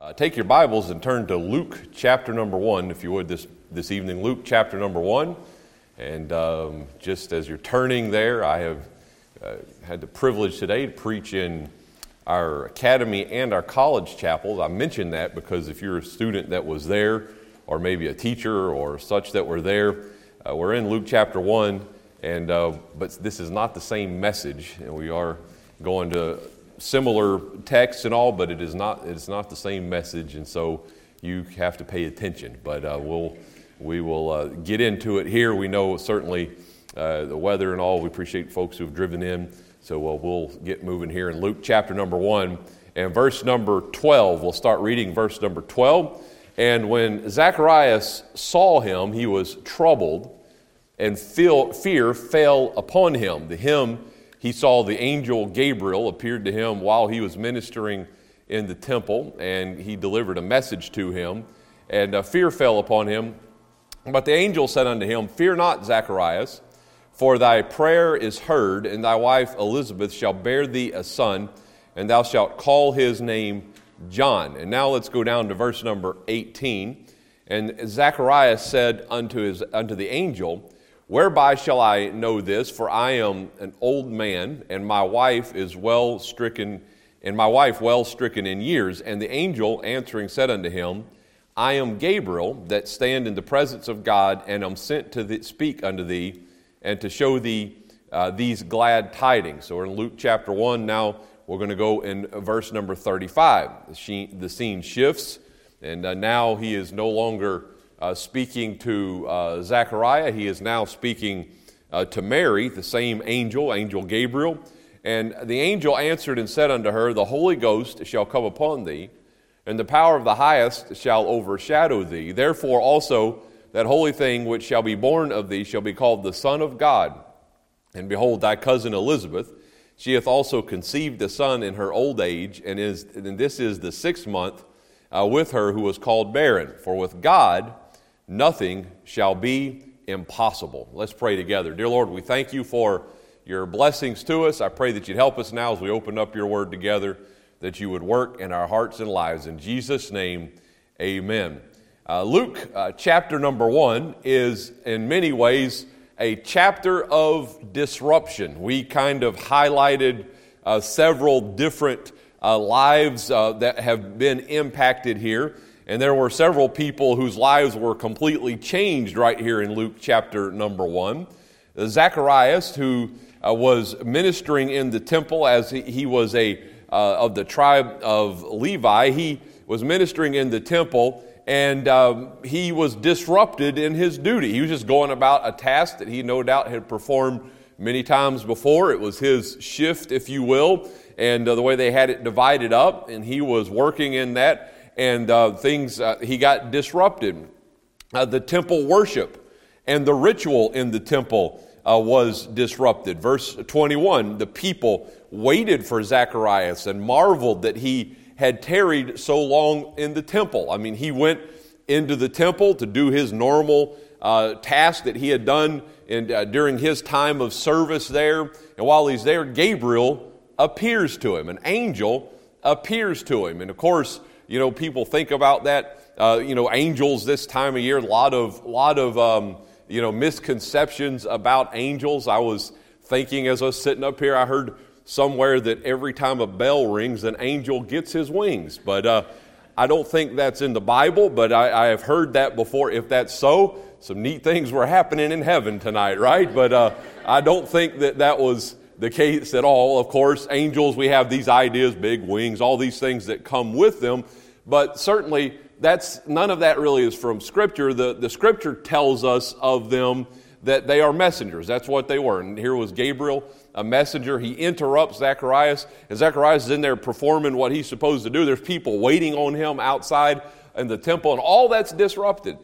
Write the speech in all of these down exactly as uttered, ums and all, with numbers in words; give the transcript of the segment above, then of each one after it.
Uh, take your Bibles and turn to Luke chapter number one, if you would, this, this evening. Luke chapter number one. And um, just as you're turning there, I have uh, had the privilege today to preach in our academy and our college chapels. I mention that because if you're a student that was there, or maybe a teacher or such that were there, uh, we're in Luke chapter one, and uh, but this is not the same message. And we are going to similar texts and all, but it is not it's not the same message, and so you have to pay attention. But uh, we'll we will uh, get into it here. We know certainly uh, the weather and all. We appreciate folks who have driven in, so uh, we'll get moving here in Luke chapter number one and verse number twelve. We'll start reading verse number twelve. And when Zacharias saw him, he was troubled, and fear fell upon him. To him, he saw the angel Gabriel appeared to him while he was ministering in the temple, and he delivered a message to him, and uh, fear fell upon him. But the angel said unto him, Fear not, Zacharias, for thy prayer is heard, and thy wife Elizabeth shall bear thee a son, and thou shalt call his name John. And now let's go down to verse number eighteen. And Zacharias said unto his unto the angel, Whereby shall I know this? For I am an old man, and my wife is well stricken, and my wife well stricken in years. And the angel answering said unto him, I am Gabriel, that stand in the presence of God, and am sent to the, speak unto thee, and to show thee uh, these glad tidings. So we're in Luke chapter one. Now we're going to go in verse number thirty-five. The, the scene shifts, and uh, now he is no longer Uh, speaking to uh, Zechariah. He is now speaking uh, to Mary, the same angel, angel Gabriel. And the angel answered and said unto her, The Holy Ghost shall come upon thee, and the power of the highest shall overshadow thee. Therefore also that holy thing which shall be born of thee shall be called the Son of God. And behold, thy cousin Elizabeth, she hath also conceived a son in her old age, and is and this is the sixth month uh, with her who was called barren. For with God nothing shall be impossible. Let's pray together. Dear Lord, we thank you for your blessings to us. I pray that you'd help us now as we open up your word together, that you would work in our hearts and lives. In Jesus' name, amen. Uh, Luke uh, chapter number one is in many ways a chapter of disruption. We kind of highlighted uh, several different uh, lives uh, that have been impacted here. And there were several people whose lives were completely changed right here in Luke chapter number one. Zacharias, who uh, was ministering in the temple as he, he was a uh, of the tribe of Levi, he was ministering in the temple, and um, he was disrupted in his duty. He was just going about a task that he no doubt had performed many times before. It was his shift, if you will, and uh, the way they had it divided up, and he was working in that. And uh, things, uh, he got disrupted. Uh, the temple worship and the ritual in the temple uh, was disrupted. Verse twenty-one, the people waited for Zacharias and marveled that he had tarried so long in the temple. I mean, he went into the temple to do his normal uh, task that he had done in, uh, during his time of service there. And while he's there, Gabriel appears to him. An angel appears to him. And of course, you know, people think about that, uh, you know, angels this time of year, a lot of, lot of um, you know, misconceptions about angels. I was thinking as I was sitting up here, I heard somewhere that every time a bell rings, an angel gets his wings. But uh, I don't think that's in the Bible, but I, I have heard that before. If that's so, some neat things were happening in heaven tonight, right? But uh, I don't think that that was the case at all. Of course, angels, we have these ideas, big wings, all these things that come with them. But certainly, that's none of that really is from Scripture. The, the Scripture tells us of them that they are messengers. That's what they were. And here was Gabriel, a messenger. He interrupts Zacharias, and Zacharias is in there performing what he's supposed to do. There's people waiting on him outside in the temple, and all that's disrupted.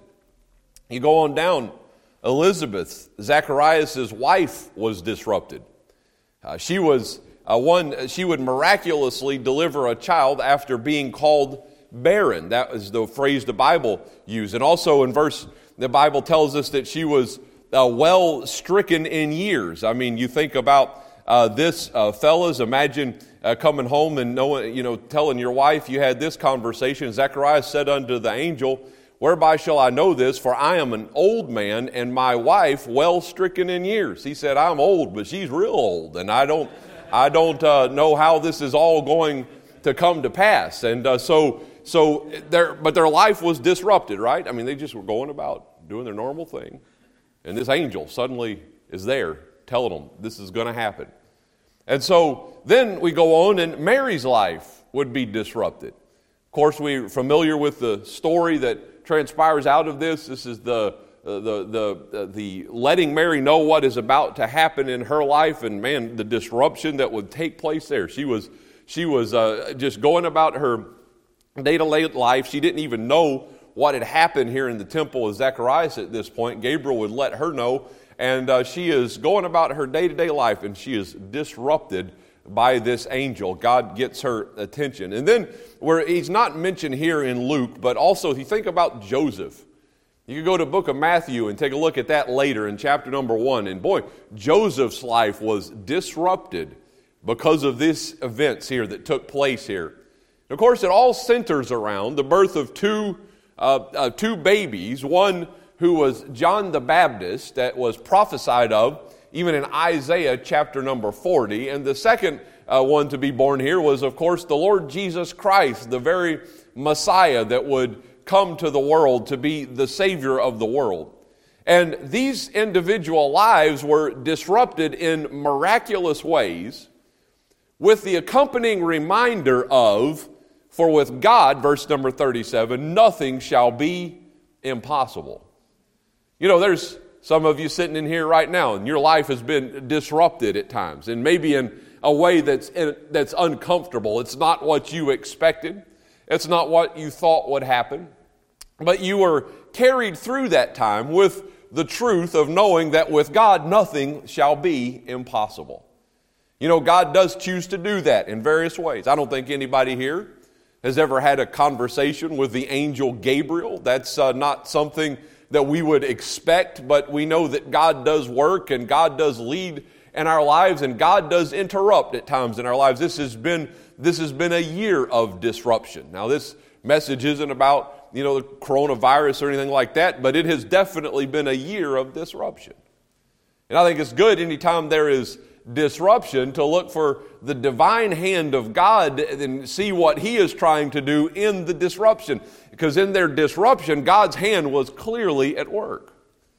You go on down, Elizabeth, Zacharias' wife, was disrupted. Uh, she was uh, one. She would miraculously deliver a child after being called barren. That is the phrase the Bible used. And also in verse, the Bible tells us that she was uh, well stricken in years. I mean, you think about uh, this, uh, fellas. Imagine uh, coming home and knowing, you know, telling your wife you had this conversation. Zechariah said unto the angel, whereby shall I know this? For I am an old man, and my wife well stricken in years. He said, I'm old, but she's real old, and I don't, I don't uh, know how this is all going to come to pass. And uh, so, so their, but their life was disrupted, right? I mean, they just were going about doing their normal thing, and this angel suddenly is there telling them this is going to happen. And so then we go on, and Mary's life would be disrupted. Of course, we're familiar with the story that transpires out of this. This is the uh, the the uh, the letting Mary know what is about to happen in her life, and man, the disruption that would take place there. She was she was uh, just going about her day-to-day life. She didn't even know what had happened here in the temple of Zacharias at this point. Gabriel would let her know, and uh, she is going about her day-to-day life, and she is disrupted by this angel. God gets her attention. And then, where he's not mentioned here in Luke, but also if you think about Joseph, you can go to the book of Matthew and take a look at that later in chapter number one. And boy, Joseph's life was disrupted because of these events here that took place here. And of course, it all centers around the birth of two uh, uh, two babies, one who was John the Baptist that was prophesied of even in Isaiah chapter number forty. And the second uh, one to be born here was, of course, the Lord Jesus Christ, the very Messiah that would come to the world to be the Savior of the world. And these individual lives were disrupted in miraculous ways with the accompanying reminder of, for with God, verse number thirty-seven, nothing shall be impossible. You know, there's some of you sitting in here right now, and your life has been disrupted at times, and maybe in a way that's that's uncomfortable. It's not what you expected. It's not what you thought would happen. But you were carried through that time with the truth of knowing that with God, nothing shall be impossible. You know, God does choose to do that in various ways. I don't think anybody here has ever had a conversation with the angel Gabriel. That's uh, not something that we would expect, but we know that God does work and God does lead in our lives, and God does interrupt at times in our lives. This has been this has been a year of disruption. Now, this message isn't about, you know, the coronavirus or anything like that, but it has definitely been a year of disruption. And I think it's good anytime there is disruption to look for the divine hand of God and see what He is trying to do in the disruption. Because in their disruption, God's hand was clearly at work.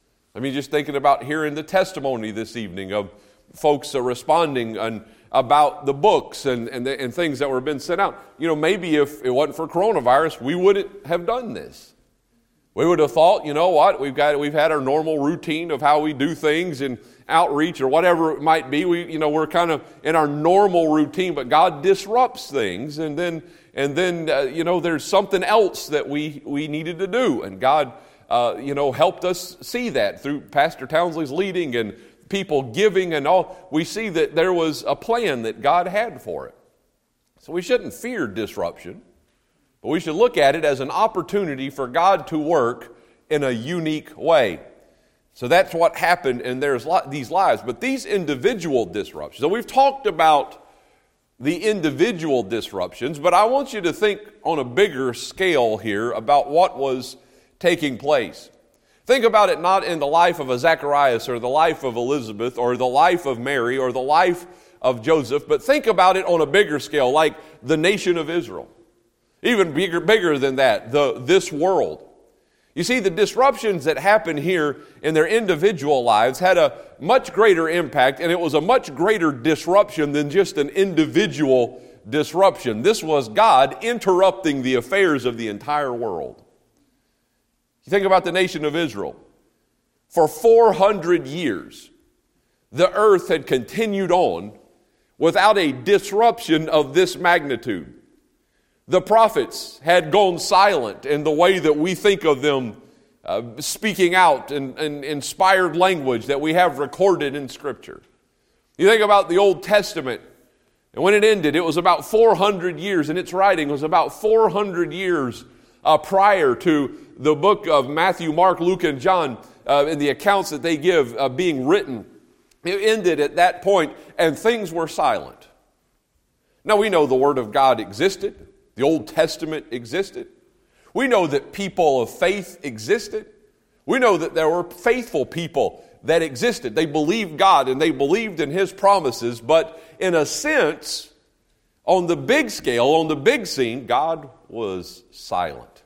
I mean, just thinking about hearing the testimony this evening of folks uh, responding and about the books and, and, the, and things that were being sent out. You know, maybe if it wasn't for coronavirus, we wouldn't have done this. We would have thought, you know what, we've got we've had our normal routine of how we do things in outreach or whatever it might be. We, you know, we're kind of in our normal routine, but God disrupts things, and then and then uh, you know, there's something else that we we needed to do, and God uh, you know helped us see that through Pastor Townsley's leading and people giving and all. We see that there was a plan that God had for it. So we shouldn't fear disruption, but we should look at it as an opportunity for God to work in a unique way. So that's what happened in there's these lives. But these individual disruptions, so we've talked about the individual disruptions, but I want you to think on a bigger scale here about what was taking place. Think about it not in the life of a Zacharias or the life of Elizabeth or the life of Mary or the life of Joseph, but think about it on a bigger scale, like the nation of Israel. Even bigger, bigger than that, the this world. You see, the disruptions that happened here in their individual lives had a much greater impact, and it was a much greater disruption than just an individual disruption. This was God interrupting the affairs of the entire world. You think about the nation of Israel. For four hundred years, the earth had continued on without a disruption of this magnitude. The prophets had gone silent in the way that we think of them uh, speaking out in, in inspired language that we have recorded in Scripture. You think about the Old Testament, and when it ended, it was about four hundred years, and its writing was about four hundred years uh, prior to the book of Matthew, Mark, Luke, and John, uh, in the accounts that they give uh, being written. It ended at that point, and things were silent. Now, we know the Word of God existed. The Old Testament existed. We know that people of faith existed. We know that there were faithful people that existed. They believed God and they believed in His promises, but in a sense, on the big scale, on the big scene, God was silent.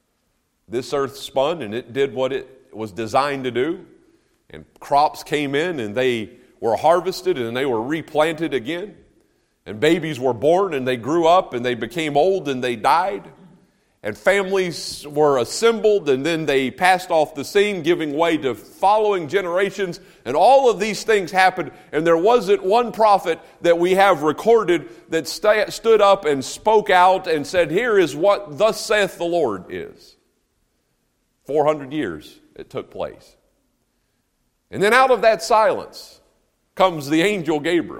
This earth spun and it did what it was designed to do, and crops came in and they were harvested and they were replanted again, and babies were born and they grew up and they became old and they died. And families were assembled and then they passed off the scene, giving way to following generations. And all of these things happened. And there wasn't one prophet that we have recorded that st- stood up and spoke out and said, here is what thus saith the Lord is. four hundred years it took place. And then out of that silence comes the angel Gabriel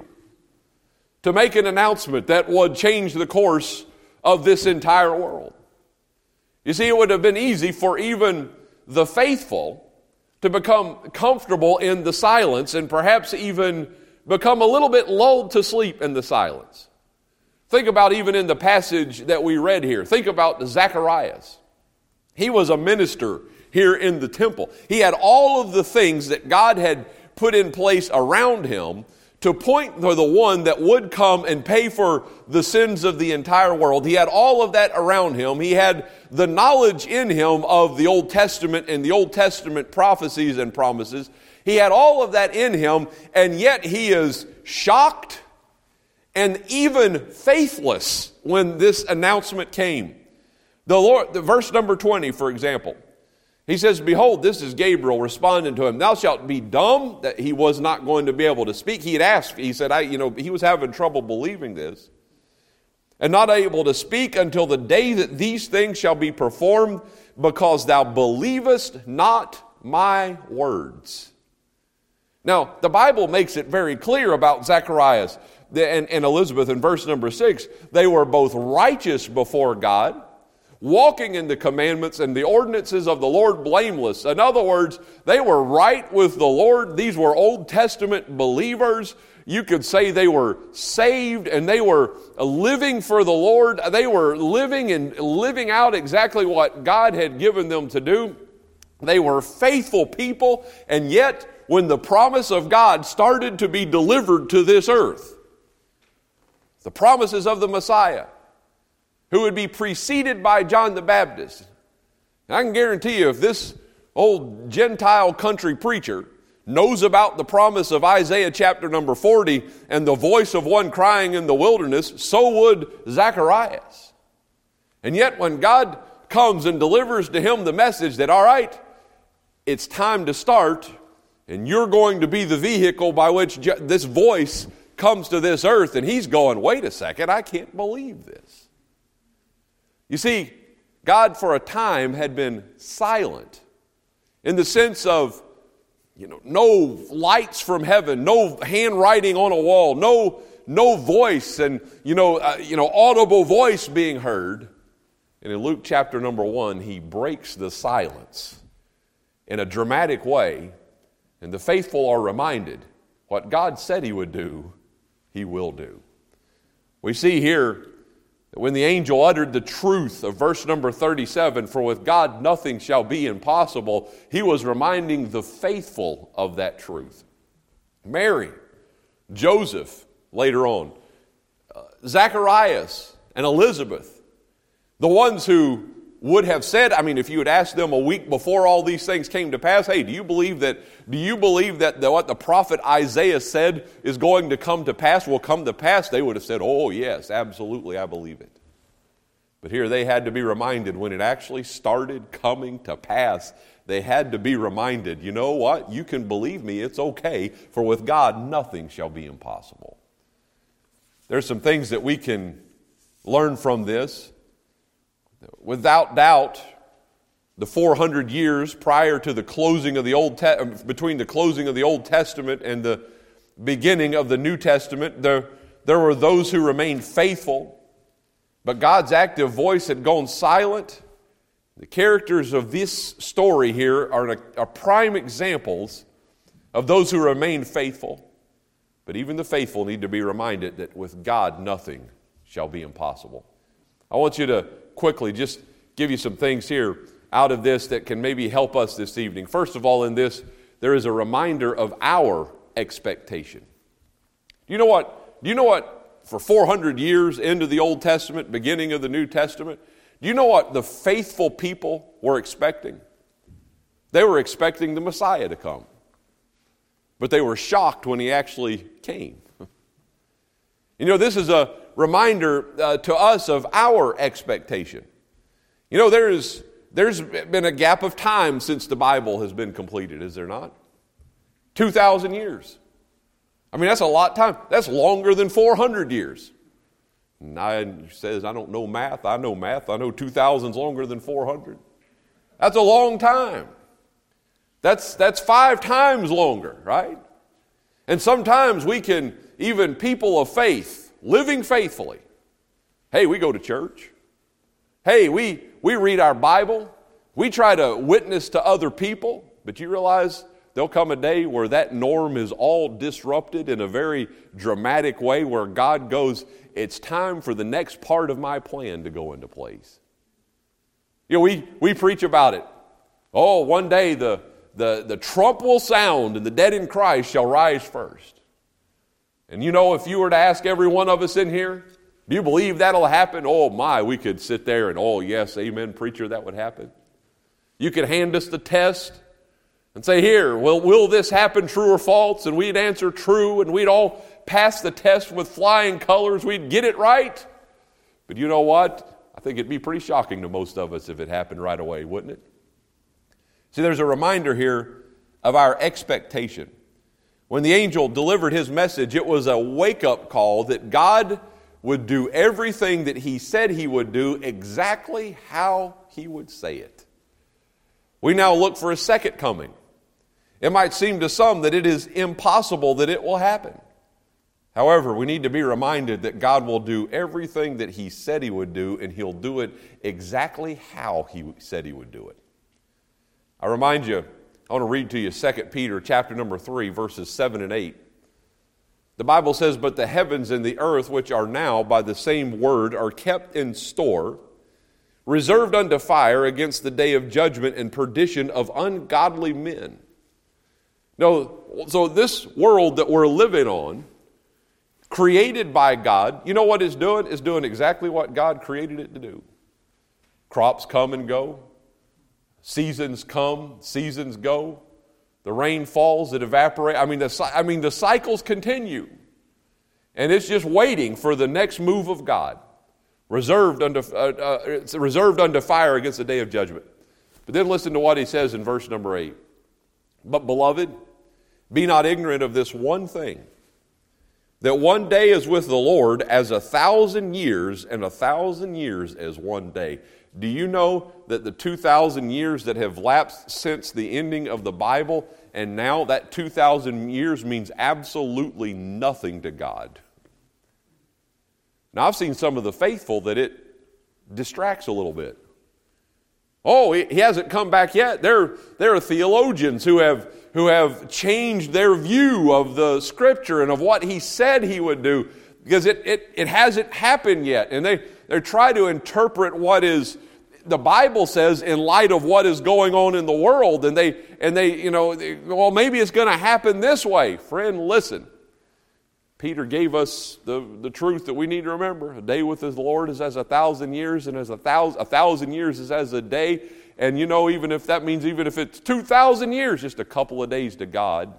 to make an announcement that would change the course of this entire world. You see, it would have been easy for even the faithful to become comfortable in the silence and perhaps even become a little bit lulled to sleep in the silence. Think about even in the passage that we read here. Think about Zacharias. He was a minister here in the temple. He had all of the things that God had put in place around him to point to the one that would come and pay for the sins of the entire world. He had all of that around him. He had the knowledge in him of the Old Testament and the Old Testament prophecies and promises. He had all of that in him, and yet he is shocked and even faithless when this announcement came. The Lord, the verse number twenty, for example, he says, behold, this is Gabriel responding to him. Thou shalt be dumb, that he was not going to be able to speak. He had asked, he said, I, you know, he was having trouble believing this. And not able to speak until the day that these things shall be performed, because thou believest not my words. Now, the Bible makes it very clear about Zacharias and, and Elizabeth in verse number six. They were both righteous before God, walking in the commandments and the ordinances of the Lord blameless. In other words, they were right with the Lord. These were Old Testament believers. You could say they were saved and they were living for the Lord. They were living and living out exactly what God had given them to do. They were faithful people, and yet when the promise of God started to be delivered to this earth, the promises of the Messiah, who would be preceded by John the Baptist. And I can guarantee you, if this old Gentile country preacher knows about the promise of Isaiah chapter number forty and the voice of one crying in the wilderness, so would Zacharias. And yet when God comes and delivers to him the message that, all right, it's time to start, and you're going to be the vehicle by which this voice comes to this earth, and he's going, wait a second, I can't believe this. You see, God for a time had been silent in the sense of, you know, no lights from heaven, no handwriting on a wall, no no voice and, you know, uh, you know, audible voice being heard. And in Luke chapter number one, he breaks the silence in a dramatic way, and the faithful are reminded what God said he would do, he will do. We see here when the angel uttered the truth of verse number thirty-seven, for with God nothing shall be impossible, he was reminding the faithful of that truth. Mary, Joseph, later on, uh, Zacharias and Elizabeth, the ones who would have said, I mean, if you had asked them a week before all these things came to pass, hey, do you believe that, do you believe that the, what the prophet Isaiah said is going to come to pass will come to pass? They would have said, oh, yes, absolutely, I believe it. But here they had to be reminded when it actually started coming to pass, they had to be reminded, you know what? You can believe me, it's okay, for with God nothing shall be impossible. There's some things that we can learn from this. Without doubt, the four hundred years prior to the closing of the Old Te- between the closing of the Old Testament and the beginning of the New Testament, there, there were those who remained faithful, but God's active voice had gone silent. The characters of this story here are, are prime examples of those who remain faithful. But even the faithful need to be reminded that with God, nothing shall be impossible. I want you to quickly just give you some things here out of this that can maybe help us this evening. First of all, in this, there is a reminder of our expectation. Do you know what? Do you know what? For four hundred years into the Old Testament, beginning of the New Testament, do you know what the faithful people were expecting? They were expecting the Messiah to come. But they were shocked when he actually came. You know, this is a reminder uh, to us of our expectation. You know, there's, there's been a gap of time since the Bible has been completed, is there not? two thousand years. I mean, that's a lot of time. That's longer than four hundred years. And I says, I don't know math. I know math. I know two thousand is longer than four hundred. That's a long time. That's, that's five times longer, right? And sometimes we can, even people of faith, living faithfully, hey, we go to church. Hey, we, we read our Bible. We try to witness to other people. But you realize there'll come a day where that norm is all disrupted in a very dramatic way, where God goes, it's time for the next part of my plan to go into place. You know, we, we preach about it. Oh, one day the The, the trump will sound and the dead in Christ shall rise first. And you know, if you were to ask every one of us in here, do you believe that'll happen? Oh my, we could sit there and, oh yes, amen, preacher, that would happen. You could hand us the test and say, here, well, will this happen, true or false? And we'd answer true, and we'd all pass the test with flying colors. We'd get it right. But you know what? I think it'd be pretty shocking to most of us if it happened right away, wouldn't it? See, there's a reminder here of our expectation. When the angel delivered his message, it was a wake-up call that God would do everything that he said he would do exactly how he would say it. We now look for a second coming. It might seem to some that it is impossible that it will happen. However, we need to be reminded that God will do everything that he said he would do, and he'll do it exactly how he said he would do it. I remind you, I want to read to you Second Peter chapter number three, verses seven and eight. The Bible says, but the heavens and the earth, which are now by the same word, are kept in store, reserved unto fire against the day of judgment and perdition of ungodly men. No, so this world that we're living on, created by God, you know what it's doing? It's doing exactly what God created it to do. Crops come and go. Seasons come, seasons go. The rain falls, it evaporates. I mean, the, I mean, the cycles continue. And it's just waiting for the next move of God. Reserved unto, uh, uh, it's reserved unto fire against the day of judgment. But then listen to what he says in verse number eight. But beloved, be not ignorant of this one thing, that one day is with the Lord as a thousand years, and a thousand years as one day. Do you know that the two thousand years that have lapsed since the ending of the Bible, and now that two thousand years means absolutely nothing to God? Now, I've seen some of the faithful that it distracts a little bit. Oh, he hasn't come back yet. There, there are theologians who have, who have changed their view of the Scripture and of what he said he would do, because it, it, it hasn't happened yet. And they, they try to interpret what is the Bible says in light of what is going on in the world. And they, and they you know, they, well, maybe it's going to happen this way. Friend, listen. Peter gave us the, the truth that we need to remember. A day with the Lord is as a thousand years, and as a thousand, a thousand years is as a day. And you know, even if that means, even if it's two thousand years, just a couple of days to God,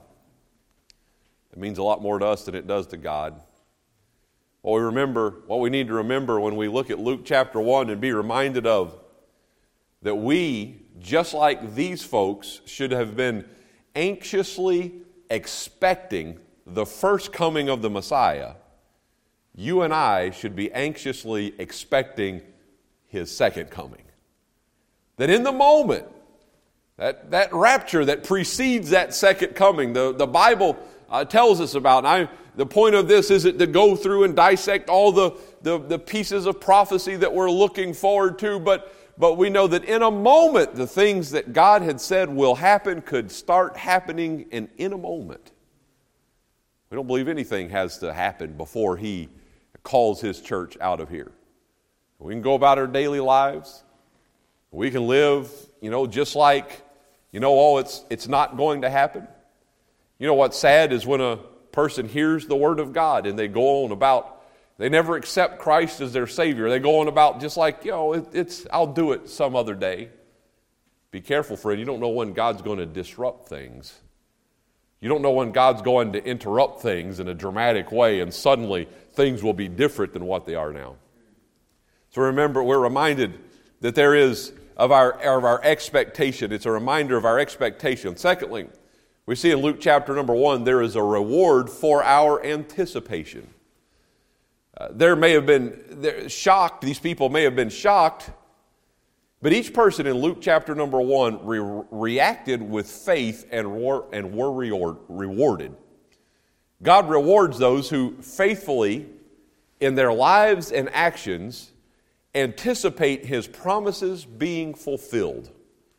it means a lot more to us than it does to God. What we remember, what we need to remember when we look at Luke chapter one and be reminded of that we, just like these folks, should have been anxiously expecting the first coming of the Messiah. You and I should be anxiously expecting his second coming. That in the moment, that, that rapture that precedes that second coming, the, the Bible uh, tells us about, and I, the point of this isn't to go through and dissect all the, the, the pieces of prophecy that we're looking forward to, but, but we know that in a moment, the things that God had said will happen could start happening in, in a moment. We don't believe anything has to happen before He calls His church out of here. We can go about our daily lives. We can live, you know, just like, you know, oh, it's it's not going to happen. You know what's sad is when a person hears the Word of God and they go on about, they never accept Christ as their Savior. They go on about just like, you know, it, it's I'll do it some other day. Be careful, friend. You don't know when God's going to disrupt things. You don't know when God's going to interrupt things in a dramatic way and suddenly things will be different than what they are now. So remember, we're reminded that there is of our, of our expectation. It's a reminder of our expectation. Secondly, we see in Luke chapter number one, there is a reward for our anticipation. Uh, there may have been shocked, these people may have been shocked, but each person in Luke chapter number one re- reacted with faith and were, and were reward, rewarded. God rewards those who faithfully, in their lives and actions, anticipate His promises being fulfilled.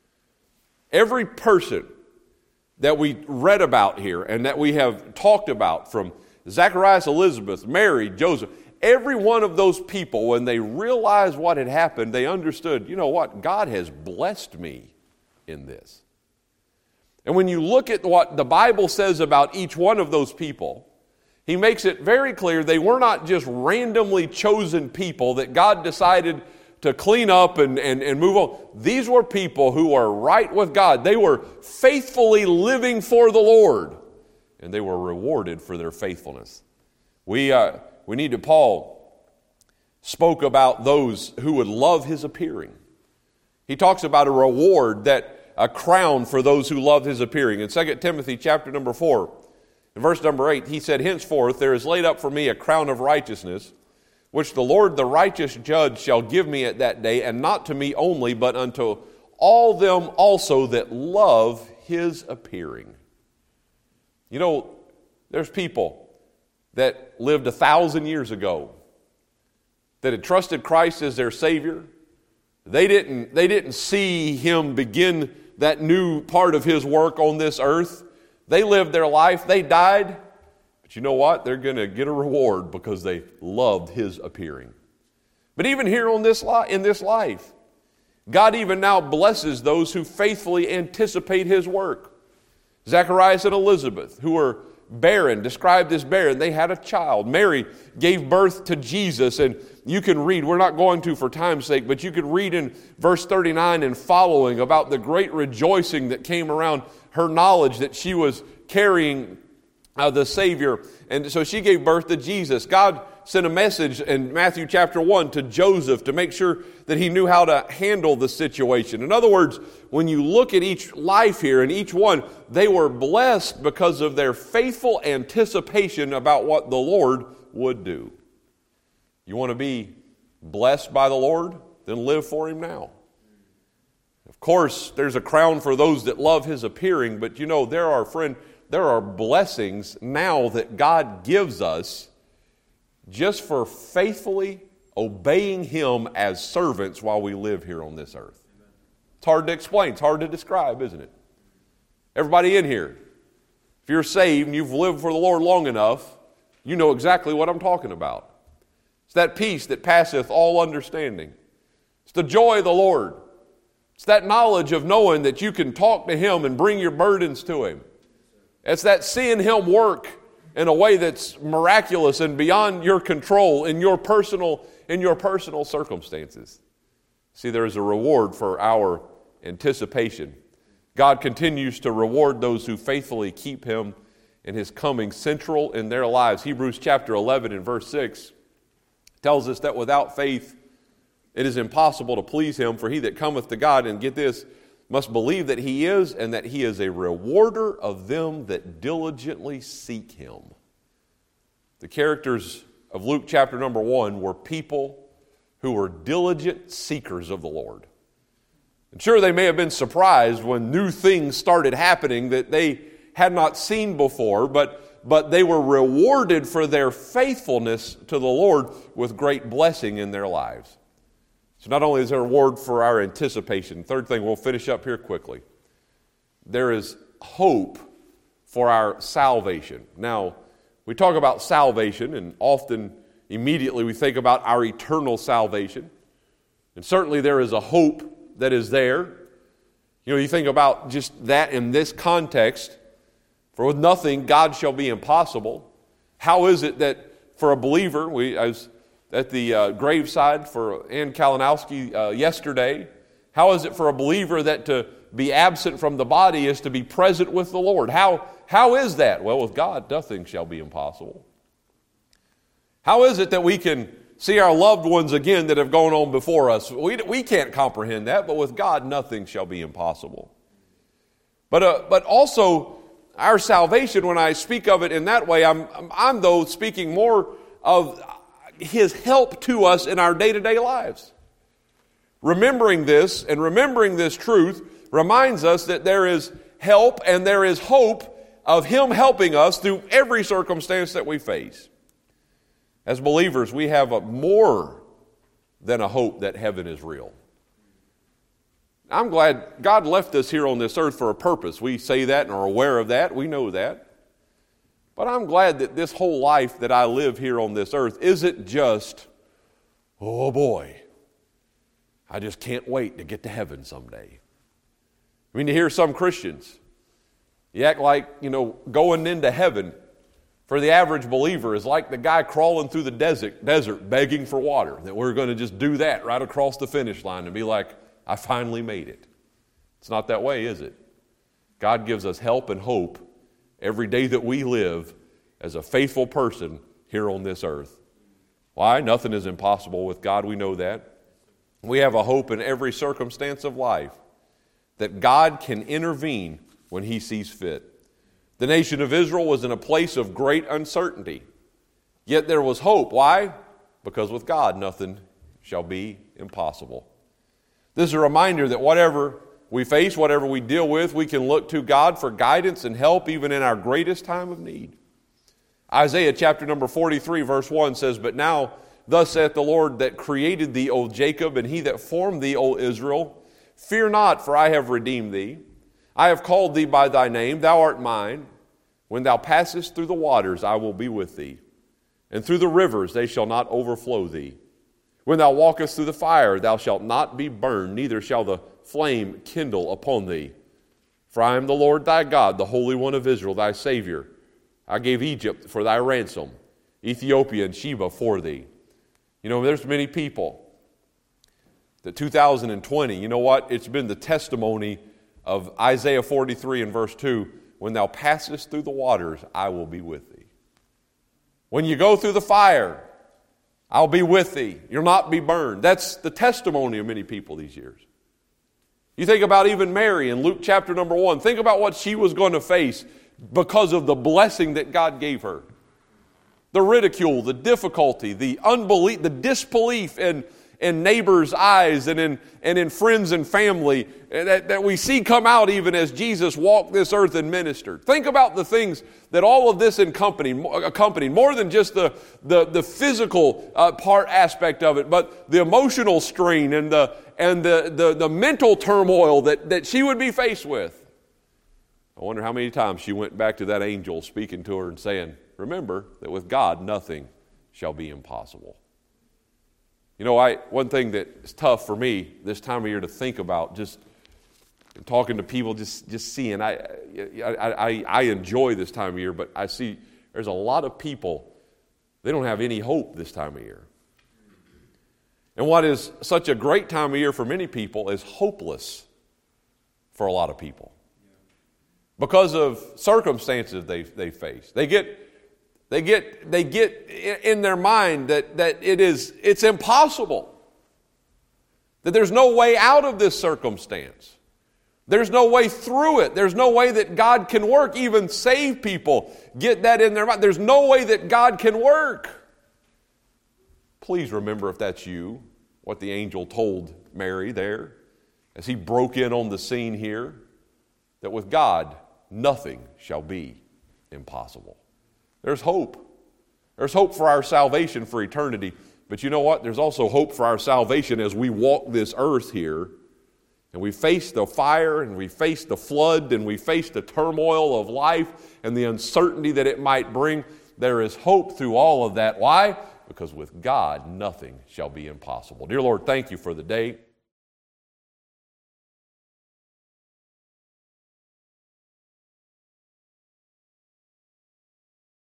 Every person that we read about here and that we have talked about, from Zacharias, Elizabeth, Mary, Joseph, every one of those people, when they realized what had happened, they understood, you know what, God has blessed me in this. And when you look at what the Bible says about each one of those people, He makes it very clear they were not just randomly chosen people that God decided to clean up and, and, and move on. These were people who were right with God. They were faithfully living for the Lord, and they were rewarded for their faithfulness. We, uh, we need to, Paul spoke about those who would love His appearing. He talks about a reward, that a crown for those who love His appearing. In Second Timothy chapter number four, in verse number eight, he said, "Henceforth there is laid up for me a crown of righteousness, which the Lord the righteous judge shall give me at that day, and not to me only, but unto all them also that love His appearing." You know, there's people that lived a thousand years ago that had trusted Christ as their Savior. They didn't, they didn't see Him begin that new part of His work on this earth. They lived their life, they died, but you know what? They're going to get a reward because they loved His appearing. But even here on this li- in this life, God even now blesses those who faithfully anticipate His work. Zacharias and Elizabeth, who were barren, described as barren, they had a child. Mary gave birth to Jesus, and you can read, we're not going to for time's sake, but you could read in verse thirty-nine and following about the great rejoicing that came around her knowledge that she was carrying uh, the Savior. And so she gave birth to Jesus. God sent a message in Matthew chapter one to Joseph to make sure that he knew how to handle the situation. In other words, when you look at each life here and each one, they were blessed because of their faithful anticipation about what the Lord would do. You want to be blessed by the Lord? Then live for Him now. Of course, there's a crown for those that love His appearing, but you know, there are, friend, there are blessings now that God gives us just for faithfully obeying Him as servants while we live here on this earth. It's hard to explain. It's hard to describe, isn't it? Everybody in here, if you're saved and you've lived for the Lord long enough, you know exactly what I'm talking about. It's that peace that passeth all understanding. It's the joy of the Lord. It's that knowledge of knowing that you can talk to Him and bring your burdens to Him. It's that seeing Him work in a way that's miraculous and beyond your control in your personal, in your personal circumstances. See, there is a reward for our anticipation. God continues to reward those who faithfully keep Him and His coming central in their lives. Hebrews chapter eleven and verse six tells us that without faith it is impossible to please Him, for he that cometh to God, and get this, must believe that He is, and that He is a rewarder of them that diligently seek Him. The characters of Luke chapter number one were people who were diligent seekers of the Lord. And sure, they may have been surprised when new things started happening that they had not seen before, but but they were rewarded for their faithfulness to the Lord with great blessing in their lives. So not only is there a reward for our anticipation, third thing, we'll finish up here quickly. There is hope for our salvation. Now, we talk about salvation, and often, immediately, we think about our eternal salvation. And certainly there is a hope that is there. You know, you think about just that in this context. For with nothing, God shall be impossible. How is it that for a believer, we, I was at the uh, graveside for Ann Kalinowski uh, yesterday, how is it for a believer that to be absent from the body is to be present with the Lord? How, how is that? Well, with God, nothing shall be impossible. How is it that we can see our loved ones again that have gone on before us? We, we can't comprehend that, but with God, nothing shall be impossible. But, uh, but also, our salvation, when I speak of it in that way, I'm, I'm though speaking more of His help to us in our day-to-day lives. Remembering this and remembering this truth reminds us that there is help and there is hope of Him helping us through every circumstance that we face. As believers, we have a more than a hope that heaven is real. I'm glad God left us here on this earth for a purpose. We say that and are aware of that. We know that. But I'm glad that this whole life that I live here on this earth isn't just, oh boy, I just can't wait to get to heaven someday. I mean, to hear some Christians, you act like, you know, going into heaven for the average believer is like the guy crawling through the desert, desert begging for water, that we're going to just do that right across the finish line and be like, I finally made it. It's not that way, is it? God gives us help and hope every day that we live as a faithful person here on this earth. Why? Nothing is impossible with God. We know that. We have a hope in every circumstance of life that God can intervene when He sees fit. The nation of Israel was in a place of great uncertainty, yet there was hope. Why? Because with God, nothing shall be impossible. This is a reminder that whatever we face, whatever we deal with, we can look to God for guidance and help even in our greatest time of need. Isaiah chapter number forty-three verse one says, But now thus saith the Lord that created thee, O Jacob, and He that formed thee, O Israel, fear not, for I have redeemed thee. I have called thee by thy name, thou art mine. When thou passest through the waters, I will be with thee. And through the rivers, they shall not overflow thee. When thou walkest through the fire, thou shalt not be burned, neither shall the flame kindle upon thee. For I am the Lord thy God, the Holy One of Israel, thy Savior. I gave Egypt for thy ransom, Ethiopia and Sheba for thee. You know, there's many people that two thousand twenty, you know what? It's been the testimony of Isaiah forty-three and verse two, when thou passest through the waters, I will be with thee. When you go through the fire, I'll be with thee. You'll not be burned. That's the testimony of many people these years. You think about even Mary in Luke chapter number one. Think about what she was going to face because of the blessing that God gave her. The ridicule, the difficulty, the unbelief, the disbelief in, in neighbors' eyes and in, and in friends and family that, that we see come out even as Jesus walked this earth and ministered. Think about the things that all of this accompanied, accompanied more than just the, the, the physical uh, part aspect of it, but the emotional strain and the and the, the, the mental turmoil that, that she would be faced with. I wonder how many times she went back to that angel speaking to her and saying, remember that with God nothing shall be impossible. You know, I one thing that's tough for me this time of year to think about, just talking to people, just, just seeing, I, I, I, I enjoy this time of year, but I see there's a lot of people, they don't have any hope this time of year. And what is such a great time of year for many people is hopeless for a lot of people. Because of circumstances they, they face. They get They get they get in their mind that, that it is it's impossible. That there's no way out of this circumstance. There's no way through it. There's no way that God can work, even save people. Get that in their mind. There's no way that God can work. Please remember, if that's you, what the angel told Mary there as he broke in on the scene here, that with God, nothing shall be impossible. There's hope. There's hope for our salvation for eternity. But you know what? There's also hope for our salvation as we walk this earth here. And we face the fire, and we face the flood, and we face the turmoil of life and the uncertainty that it might bring. There is hope through all of that. Why? Because with God, nothing shall be impossible. Dear Lord, thank you for the day.